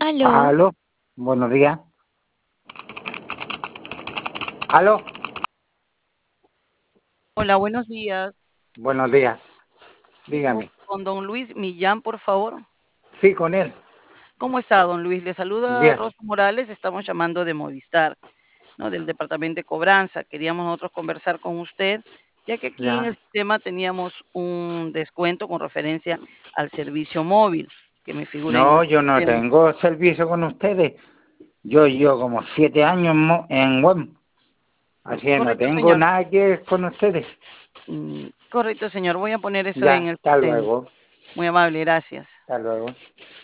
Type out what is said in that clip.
Aló, Aló, buenos días. Aló, Hola, buenos días. buenos días. Con, Dígame. con don Luis Millán, por favor. Sí, con él. ¿Cómo está, don Luis? Le saluda Bien. Rosa Morales. Estamos llamando de Movistar, ¿no? Del departamento de cobranza. Queríamos nosotros conversar con usted, ya que aquí en Ya. el sistema teníamos un descuento con referencia al servicio móvil que me figura en el No, yo no sistema. tengo servicio con ustedes. Yo como 7 años en web. Así que no Correcto, tengo señor. nada que ver con ustedes. Correcto, señor. Voy a poner eso en Ya, el hasta sistema. luego. Muy amable, gracias. Hasta luego.